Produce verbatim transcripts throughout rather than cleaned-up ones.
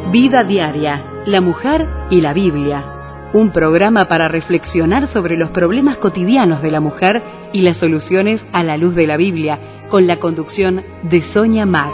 Vida Diaria, la mujer y la Biblia. Un programa para reflexionar sobre los problemas cotidianos de la mujer y las soluciones a la luz de la Biblia, con la conducción de Sonia Mag.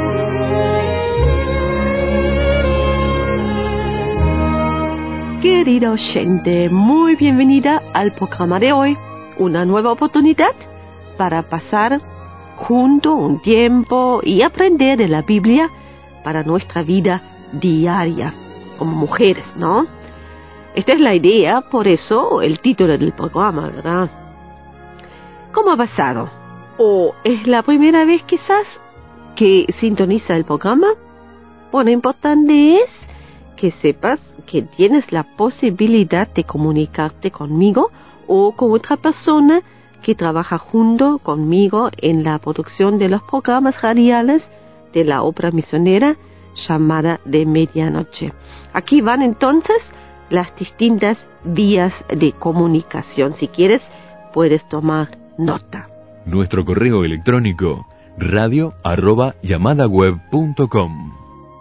Querida oyente, muy bienvenida al programa de hoy. Una nueva oportunidad para pasar junto un tiempo y aprender de la Biblia para nuestra vida diaria, como mujeres, ¿no? Esta es la idea, por eso el título del programa, ¿verdad? ¿Cómo ha pasado? ¿O es la primera vez quizás que sintoniza el programa? Bueno, importante es que sepas que tienes la posibilidad de comunicarte conmigo o con otra persona que trabaja junto conmigo en la producción de los programas radiales de la obra misionera llamada de medianoche. Aquí van entonces las distintas vías de comunicación. Si quieres, puedes tomar nota. Nuestro correo electrónico radio arroba llamadaweb punto com.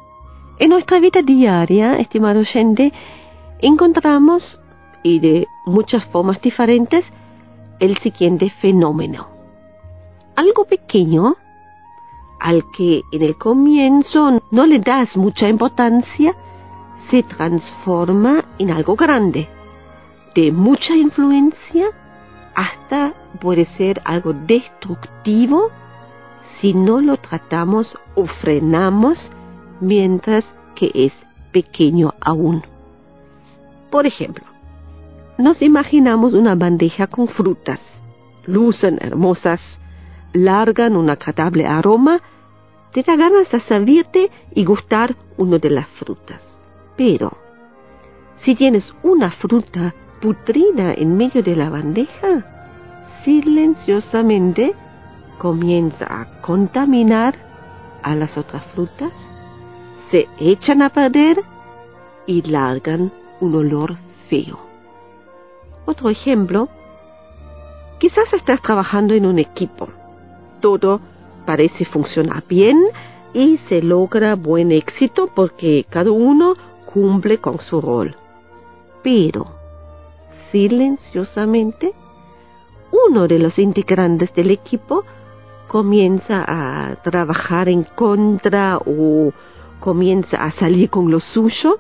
En nuestra vida diaria, estimado oyente, encontramos, y de muchas formas diferentes, el siguiente fenómeno. Algo pequeño, al que en el comienzo no le das mucha importancia, se transforma en algo grande, de mucha influencia, hasta puede ser algo destructivo si no lo tratamos o frenamos mientras que es pequeño aún. Por ejemplo, nos imaginamos una bandeja con frutas, lucen hermosas, largan un agradable aroma, te da ganas de servirte y gustar una de las frutas. Pero, si tienes una fruta putrida en medio de la bandeja, silenciosamente comienza a contaminar a las otras frutas, se echan a perder y largan un olor feo. Otro ejemplo, quizás estás trabajando en un equipo. Todo parece funcionar bien y se logra buen éxito porque cada uno cumple con su rol. Pero, silenciosamente, uno de los integrantes del equipo comienza a trabajar en contra o comienza a salir con lo suyo,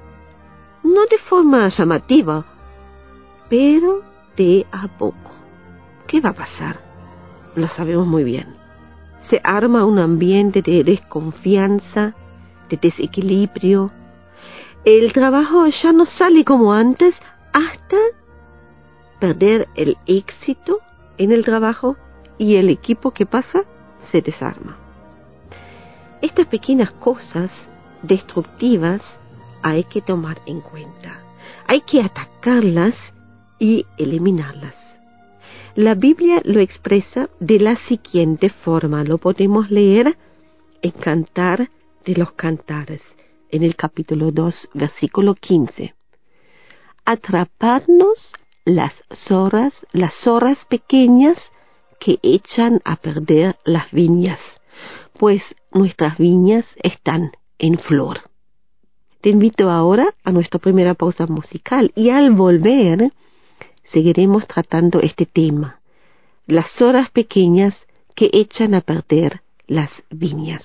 no de forma llamativa, pero de a poco. ¿Qué va a pasar? Lo sabemos muy bien. Se arma un ambiente de desconfianza, de desequilibrio. El trabajo ya no sale como antes hasta perder el éxito en el trabajo y el equipo que pasa se desarma. Estas pequeñas cosas destructivas hay que tomar en cuenta. Hay que atacarlas y eliminarlas. La Biblia lo expresa de la siguiente forma. Lo podemos leer en Cantar de los Cantares, en el capítulo dos, versículo quince. Atrapadnos las zorras, las zorras pequeñas que echan a perder las viñas, pues nuestras viñas están en flor. Te invito ahora a nuestra primera pausa musical y al volver seguiremos tratando este tema, las zorras pequeñas que echan a perder las viñas.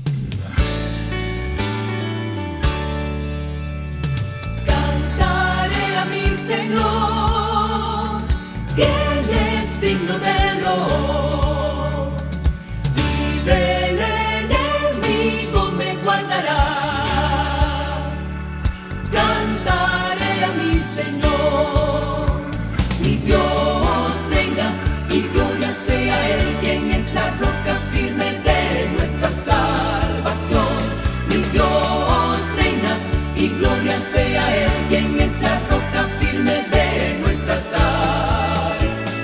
Cantaré a mi Señor, que Él es digno de honor. Vive el enemigo, me guardará. Cantaré a mi Señor, mi Dios reina, y gloria sea Él, quien es la roca firme de nuestra salvación. Mi Dios reina, y gloria sea Él, quien es la roca firme de nuestra salvación.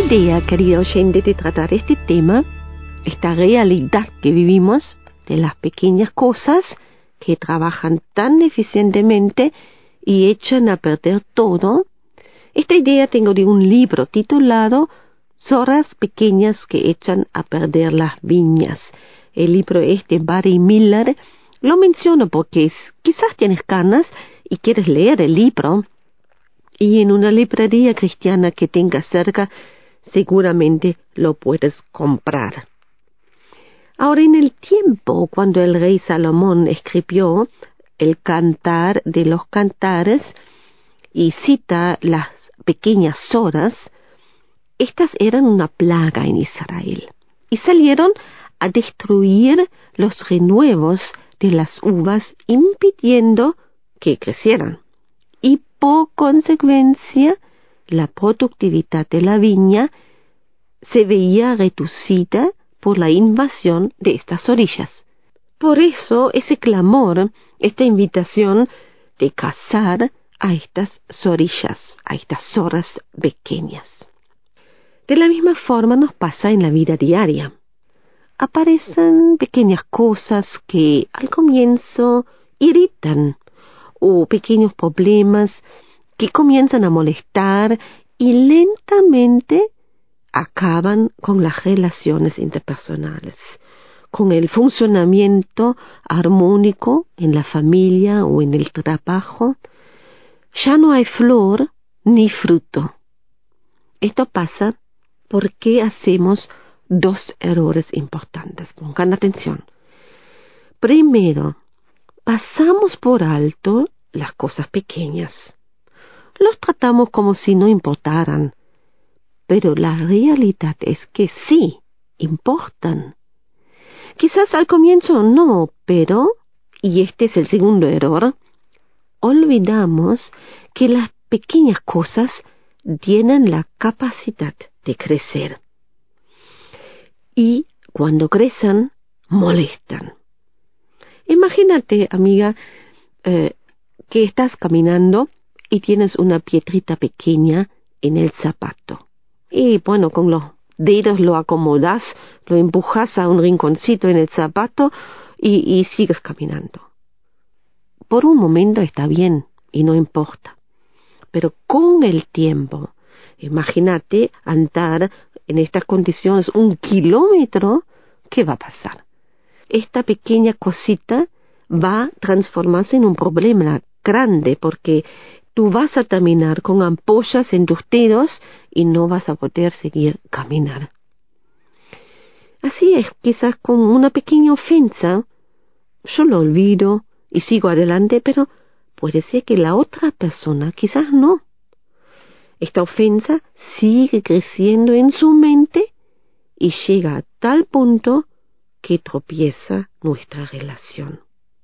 idea, querido oyente, de tratar este tema, esta realidad que vivimos, de las pequeñas cosas que trabajan tan eficientemente y echan a perder todo. Esta idea tengo de un libro titulado Zorras pequeñas que echan a perder las viñas. El libro es de Barry Miller. Lo menciono porque quizás tienes ganas y quieres leer el libro, y en una librería cristiana que tengas cerca seguramente lo puedes comprar. Ahora, en el tiempo cuando el rey Salomón escribió el Cantar de los Cantares y cita las pequeñas zoras, estas eran una plaga en Israel y salieron a destruir los renuevos de las uvas, impidiendo que crecieran. Y por consecuencia, la productividad de la viña se veía reducida por la invasión de estas orillas. Por eso, ese clamor, esta invitación de cazar a estas orillas, a estas zoras pequeñas. De la misma forma nos pasa en la vida diaria. Aparecen pequeñas cosas que al comienzo irritan, o pequeños problemas que comienzan a molestar y lentamente acaban con las relaciones interpersonales, con el funcionamiento armónico en la familia o en el trabajo. Ya no hay flor ni fruto. Esto pasa porque hacemos dos errores importantes. Pongan atención. Primero, pasamos por alto las cosas pequeñas. Los tratamos como si no importaran, pero la realidad es que sí importan. Quizás al comienzo no, pero, y este es el segundo error, olvidamos que las pequeñas cosas tienen la capacidad de crecer. Y cuando crecen, molestan. Imagínate, amiga, eh, que estás caminando y tienes una piedrita pequeña en el zapato. Y bueno, con los dedos lo acomodas, lo empujas a un rinconcito en el zapato y, y sigues caminando. Por un momento está bien y no importa. Pero con el tiempo, imagínate andar en estas condiciones un kilómetro, ¿qué va a pasar? Esta pequeña cosita va a transformarse en un problema grande porque tú vas a terminar con ampollas en tus dedos y no vas a poder seguir caminar. Así es, quizás con una pequeña ofensa, yo lo olvido y sigo adelante, pero puede ser que la otra persona quizás no. Esta ofensa sigue creciendo en su mente y llega a tal punto que tropieza nuestra relación.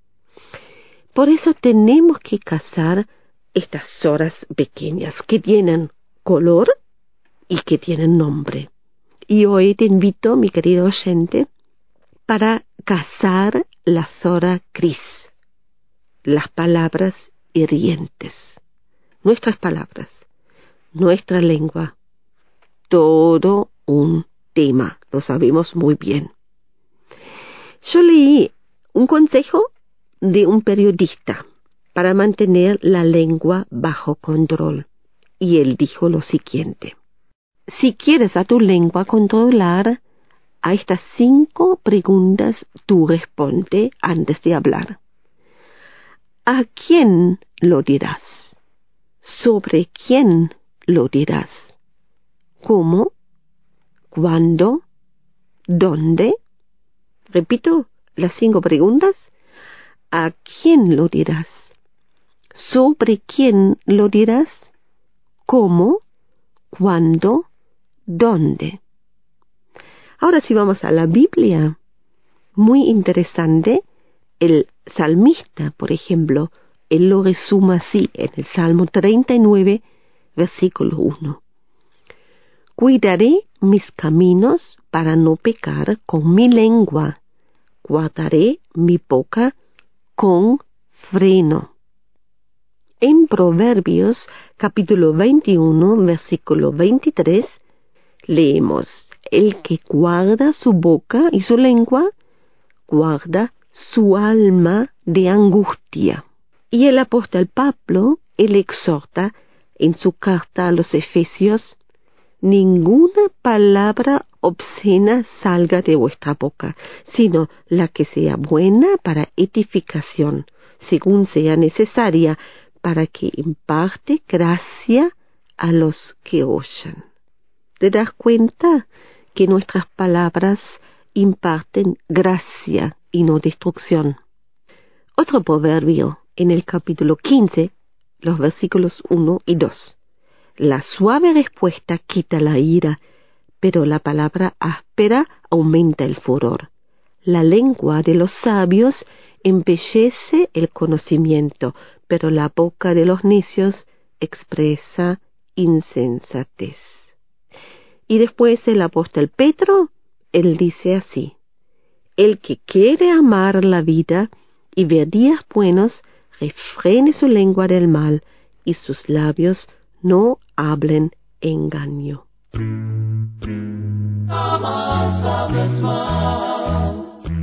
Por eso tenemos que cazar estas zoras pequeñas que tienen color y que tienen nombre. Y hoy te invito, mi querido oyente, para cazar la zora gris, las palabras hirientes, nuestras palabras, nuestra lengua, todo un tema, lo sabemos muy bien. Yo leí un consejo de un periodista para mantener la lengua bajo control, y él dijo lo siguiente: si quieres a tu lengua controlar, a estas cinco preguntas tú responde antes de hablar. ¿A quién lo dirás? ¿Sobre quién lo dirás? ¿Cómo? ¿Cuándo? ¿Dónde? Repito las cinco preguntas. ¿A quién lo dirás? ¿Sobre quién lo dirás? ¿Cómo? ¿Cuándo? ¿Dónde? Ahora sí vamos a la Biblia. Muy interesante. El salmista, por ejemplo, él lo resume así en el Salmo treinta y nueve, versículo uno. Cuidaré mis caminos para no pecar con mi lengua. Guardaré mi boca con freno. En Proverbios, capítulo veintiuno, versículo veintitrés, Leemos: el que guarda su boca y su lengua, guarda su alma de angustia. Y el apóstol Pablo, él exhorta en su carta a los Efesios: ninguna palabra obscena salga de vuestra boca, sino la que sea buena para edificación, según sea necesaria, para que imparte gracia a los que oyen. ¿Te das cuenta que nuestras palabras imparten gracia y no destrucción? Otro proverbio en el capítulo quince, los versículos uno y dos. La suave respuesta quita la ira, pero la palabra áspera aumenta el furor. La lengua de los sabios embellece el conocimiento, pero la boca de los necios expresa insensatez. Y después el apóstol Pedro, él dice así: el que quiere amar la vida y ver días buenos, refrene su lengua del mal y sus labios no hablen engaño. Jamás hables mal.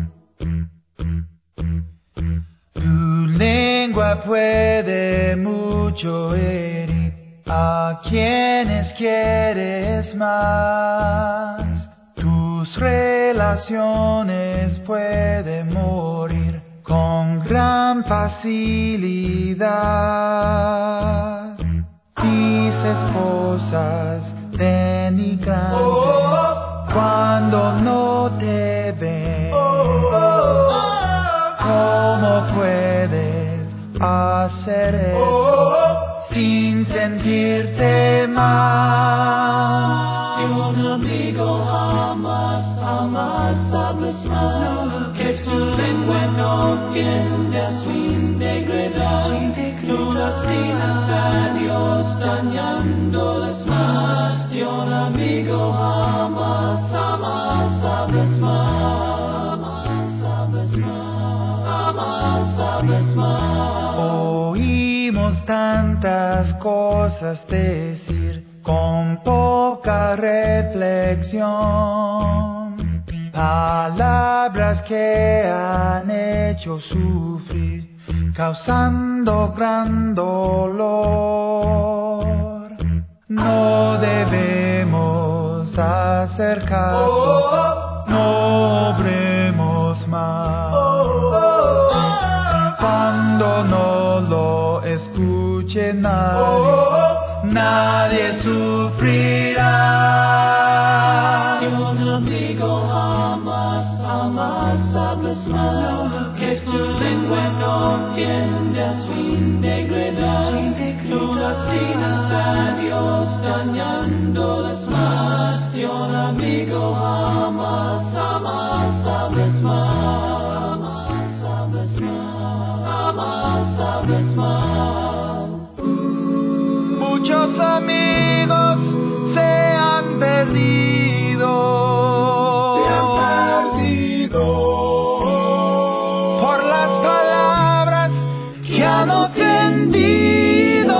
Tu lengua puede mucho herir a quienes quieres más. Tus relaciones pueden morir con gran facilidad. Dices cosas denigrantes cuando no te ven. ¿Cómo puedes hacer eso sin sentirte mal? De un amigo jamás, jamás hables mal. Que tu lengua no tienda a su integridad. Tú lastimas a Dios dañándoles más. De un amigo jamás, jamás hables mal. Jamás hables mal. Jamás hables mal. Oímos tantas cosas decir con poca reflexión, palabras que han hecho sufrir, causando gran dolor. No debemos hacer caso, no obremos mal. Cuando no lo escuche nadie, nadie sufrirá. De un amigo jamás, jamás hables mal. Que tu lengua no tienda a su integridad. Tú lastimas a Dios dañándoles más. De un amigo jamás, jamás hables mal. Jamás hables mal. Jamás hables mal. Muchos amigos se han perdido, Se han perdido por las palabras que han ofendido.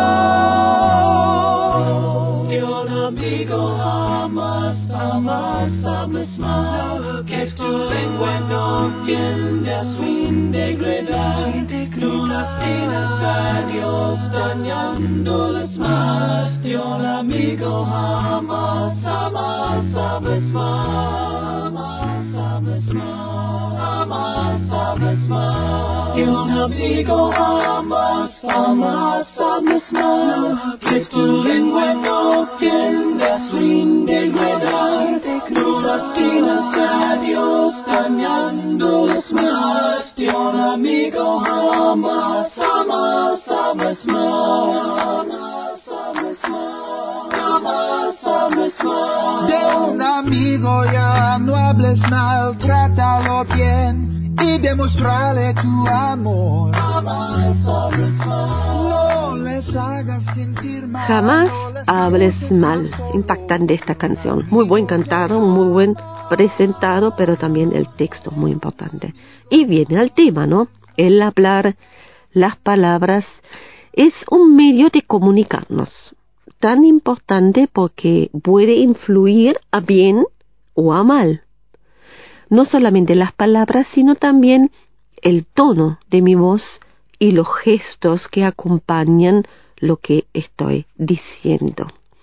De un amigo jamás, jamás hables mal. Que tu lengua no tienda a su integridad. Tú lastimas a Dios dañándoles más. De un amigo jamás, jamás hables mal. Jamás hables mal. Jamás hables mal. De un amigo jamás, jamás hables mal. Que tu lengua no tienda a su integridad. Tú lastimas a Dios dañándoles más. De un amigo jamás, jamás hables mal. Jamás hables mal. Jamás hables mal. De un amigo ya no hables mal, trátalo bien y demostrarle tu amor. Jamás hables mal. No les hagas sentir mal. Jamás no les hables causes mal. más Impactante esta canción. Muy buen cantado, muy buen presentado, pero también el texto muy importante. Y viene al tema, ¿no? El hablar, las palabras, es un medio de comunicarnos. tan importante porque puede influir a bien o a mal. No solamente las palabras, sino también el tono de mi voz y los gestos que acompañan lo que estoy diciendo.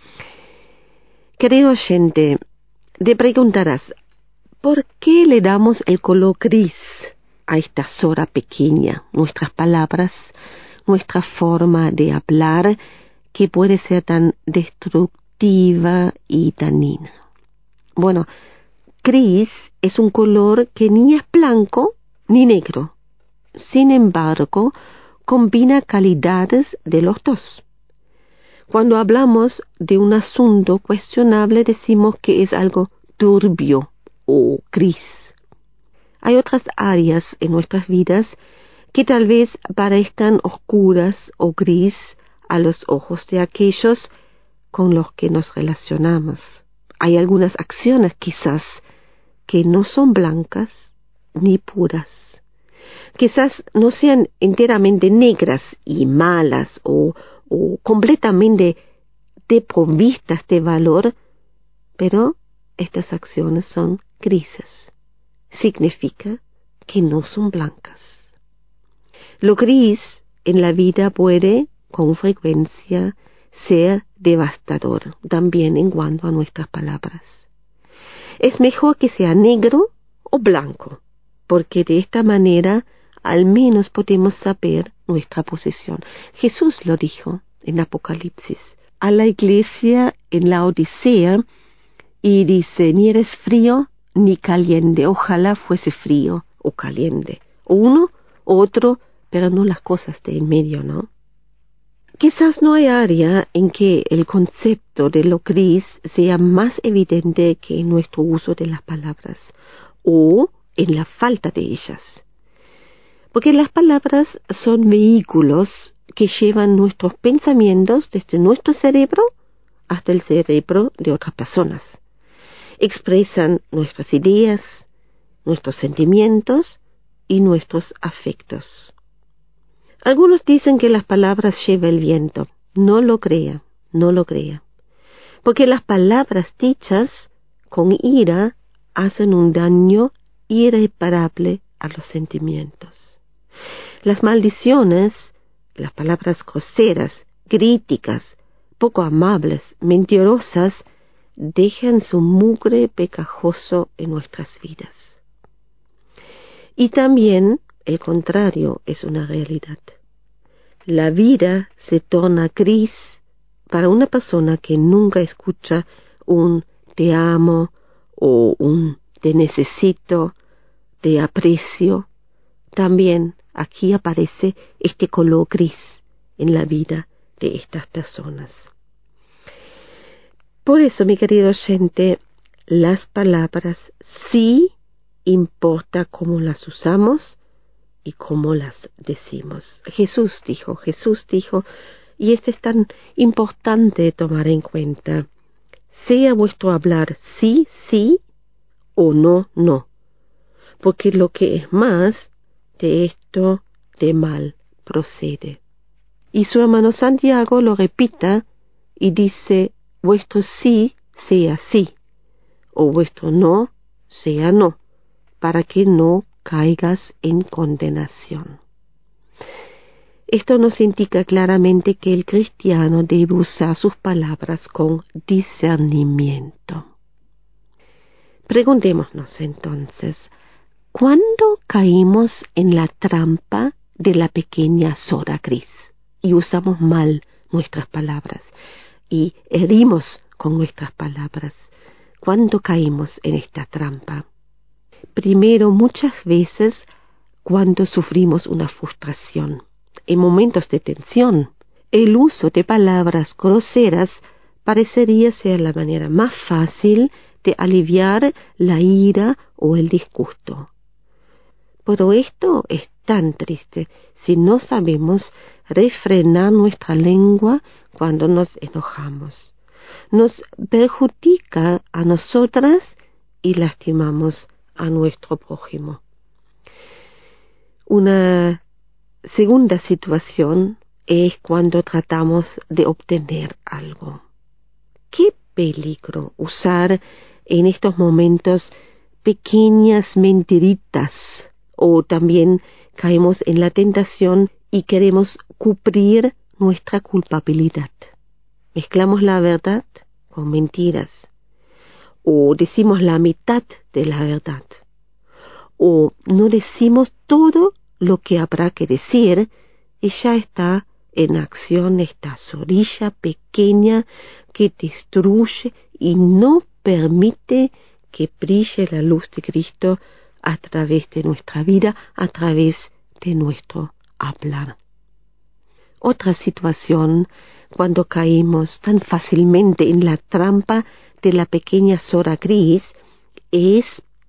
Querido oyente, te preguntarás, ¿por qué le damos el color gris a esta Sora pequeña, nuestras palabras, nuestra forma de hablar, que puede ser tan destructiva y dañina? Bueno, gris es un color que ni es blanco ni negro. Sin embargo, combina calidades de los dos. Cuando hablamos de un asunto cuestionable, decimos que es algo turbio o gris. Hay otras áreas en nuestras vidas que tal vez parezcan oscuras o gris a los ojos de aquellos con los que nos relacionamos. Hay algunas acciones quizás que no son blancas ni puras. Quizás no sean enteramente negras y malas o, o completamente desprovistas de valor, pero estas acciones son grises. Significa que no son blancas. Lo gris en la vida puede, con frecuencia, ser devastador, también en cuanto a nuestras palabras. Es mejor que sea negro o blanco, porque de esta manera al menos podemos saber nuestra posición. Jesús lo dijo en Apocalipsis a la iglesia en la Odisea y dice, ni eres frío ni caliente, ojalá fuese frío o caliente, o uno o otro, pero no las cosas de en medio, ¿no? Quizás no hay área en que el concepto de lo gris sea más evidente que en nuestro uso de las palabras, o en la falta de ellas. Porque las palabras son vehículos que llevan nuestros pensamientos desde nuestro cerebro hasta el cerebro de otras personas. Expresan nuestras ideas, nuestros sentimientos y nuestros afectos. Algunos dicen que las palabras lleva el viento. No lo crea, no lo crea. Porque las palabras dichas con ira hacen un daño irreparable a los sentimientos. Las maldiciones, las palabras groseras, críticas, poco amables, mentirosas, dejan su mugre pegajoso en nuestras vidas. Y también el contrario es una realidad. La vida se torna gris para una persona que nunca escucha un te amo o un te necesito, te aprecio. También aquí aparece este color gris en la vida de estas personas. Por eso, mi querido oyente, las palabras sí importa cómo las usamos y cómo las decimos. Jesús dijo, Jesús dijo, y esto es tan importante tomar en cuenta, sea vuestro hablar sí, sí, o no, no, porque lo que es más, de esto de mal procede. Y su hermano Santiago lo repita y dice, vuestro sí sea sí, o vuestro no sea no, para que no caigas en condenación. Esto nos indica claramente que el cristiano debe usar sus palabras con discernimiento. Preguntémonos entonces, ¿cuándo caímos en la trampa de la pequeña Sora gris y usamos mal nuestras palabras y herimos con nuestras palabras? ¿Cuándo caímos en esta trampa? Primero, muchas veces cuando sufrimos una frustración, en momentos de tensión, el uso de palabras groseras parecería ser la manera más fácil de aliviar la ira o el disgusto. Pero esto es tan triste si no sabemos refrenar nuestra lengua cuando nos enojamos. Nos perjudica a nosotras y lastimamos a nuestro prójimo. Una segunda situación es cuando tratamos de obtener algo. qué peligro usar en estos momentos pequeñas mentiritas, o también caemos en la tentación y queremos cubrir nuestra culpabilidad. Mezclamos la verdad con mentiras, o decimos la mitad de la verdad, o no decimos todo lo que habrá que decir y ya está en acción esta zorrilla pequeña que destruye y no permite que brille la luz de Cristo a través de nuestra vida, a través de nuestro hablar. Otra situación, cuando caemos tan fácilmente en la trampa de la pequeña zorra gris, es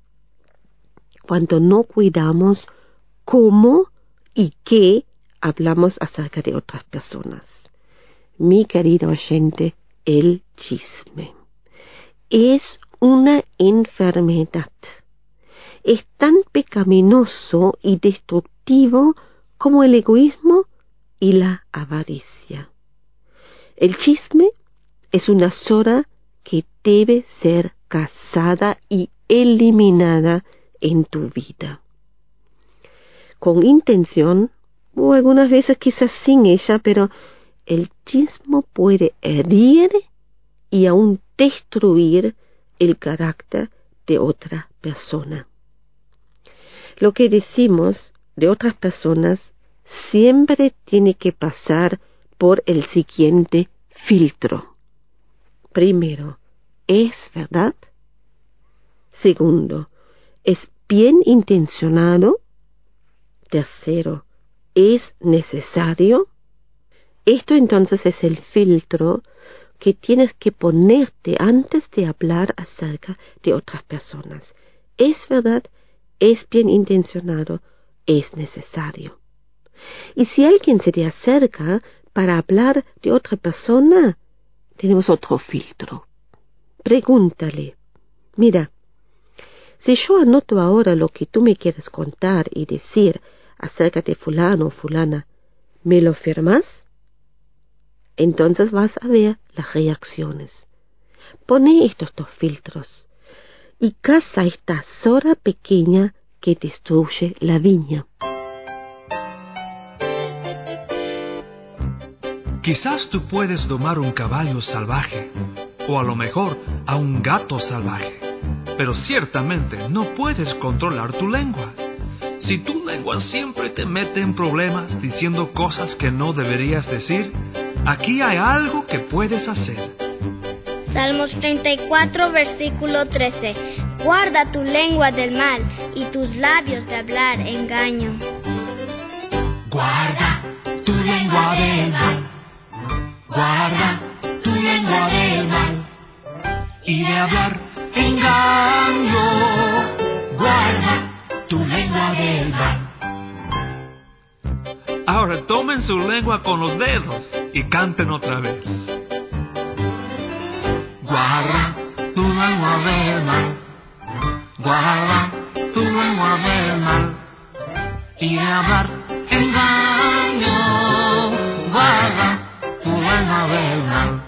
cuando no cuidamos cómo y qué hablamos acerca de otras personas. Mi querido oyente, el chisme es una enfermedad. Es tan pecaminoso y destructivo como el egoísmo y la avaricia. El chisme es una zorra que debe ser cazada y eliminada en tu vida. Con intención, o algunas veces quizás sin ella, pero el chisme puede herir y aún destruir el carácter de otra persona. Lo que decimos de otras personas siempre tiene que pasar por el siguiente filtro. Primero, ¿es verdad? Segundo, ¿es bien intencionado? Tercero, ¿es necesario? Esto entonces es el filtro que tienes que ponerte antes de hablar acerca de otras personas. ¿Es verdad? ¿Es bien intencionado? ¿Es necesario? Y si alguien se te acerca para hablar de otra persona, tenemos otro filtro. Pregúntale, mira, si yo anoto ahora lo que tú me quieres contar y decir acerca de fulano o fulana, ¿me lo firmas? Entonces vas a ver las reacciones. Pone estos dos filtros y caza esta zorra pequeña que destruye la viña. Quizás tú puedes domar un caballo salvaje, o a lo mejor a un gato salvaje, pero ciertamente no puedes controlar tu lengua. Si tu lengua siempre te mete en problemas diciendo cosas que no deberías decir, aquí hay algo que puedes hacer. Salmos treinta y cuatro, versículo trece. Guarda tu lengua del mal y tus labios de hablar engaño. Guarda tu lengua del mal, guarda tu lengua del mal y de hablar engaño. Guarda tu lengua del mal. Ahora tomen su lengua con los dedos y canten otra vez. Guarda tu lengua del mal, guarda tu lengua del mal y de hablar engaño. Guarda tu lengua del mal.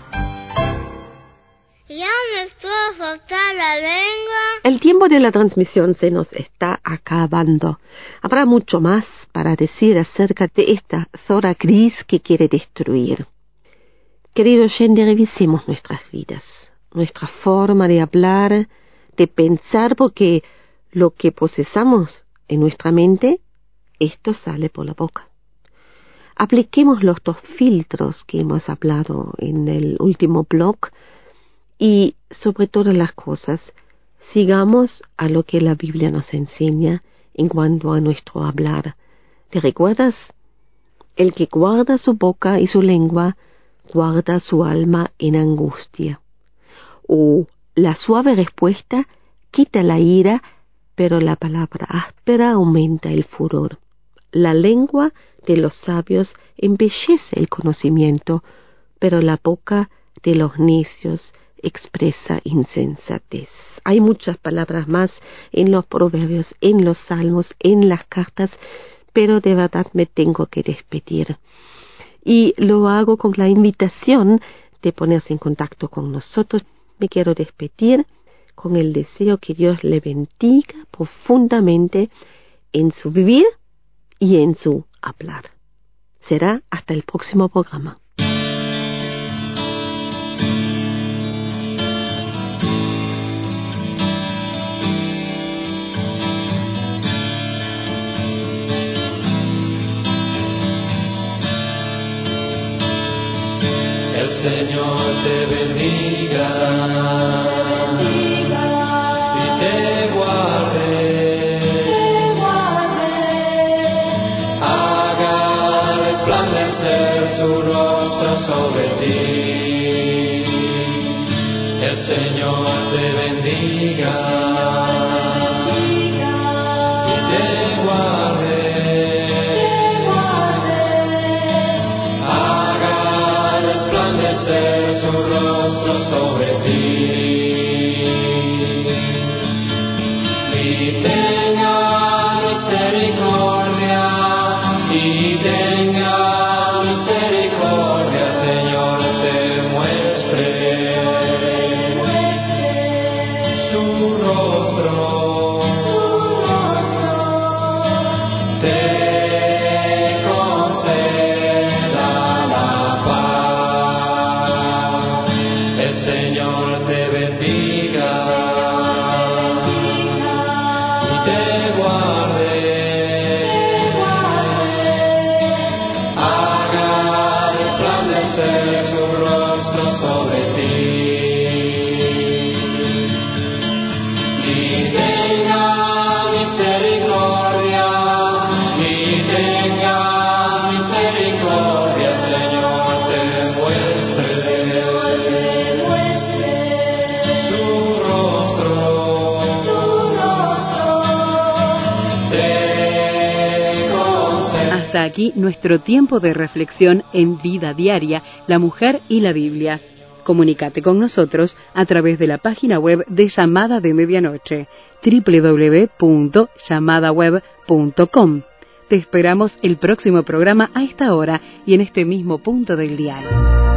Ya me puedo soltar la lengua. El tiempo de la transmisión se nos está acabando. Habrá mucho más para decir acerca de esta zorra gris que quiere destruir. Querido oyente, revisemos nuestras vidas, nuestra forma de hablar, de pensar, porque lo que procesamos en nuestra mente, esto sale por la boca. Apliquemos los dos filtros que hemos hablado en el último blog y, sobre todas las cosas, sigamos a lo que la Biblia nos enseña en cuanto a nuestro hablar. ¿Te recuerdas? El que guarda su boca y su lengua, guarda su alma en angustia. O la suave respuesta quita la ira, pero la palabra áspera aumenta el furor. La lengua de los sabios embellece el conocimiento, pero la boca de los necios expresa insensatez. Hay muchas palabras más en los proverbios, en los salmos, en las cartas, pero de verdad me tengo que despedir. Y lo hago con la invitación de ponerse en contacto con nosotros. Me quiero despedir con el deseo que Dios le bendiga profundamente en su vivir y en su hablar. Será hasta el próximo programa. El Señor te bendiga, bendiga y te guarde, te guarde, haga resplandecer su rostro sobre ti. El Señor te bendiga, bendiga y te guarde. Su rostro sobre ti y tenga misericordia, y tenga misericordia, Señor, te muestre su rostro, su rostro, te conceda la paz. El Señor te bendiga, bendiga y te guarde, te guarde, haga resplandecer su rostro sobre ti y tenga misericordia, y tenga misericordia, Señor, te muestre Hasta aquí nuestro tiempo de reflexión en Vida Diaria, la mujer y la Biblia. Comunícate con nosotros a través de la página web de Llamada de Medianoche, doble u doble u doble u punto llamada web punto com. Te esperamos el próximo programa a esta hora y en este mismo punto del dial.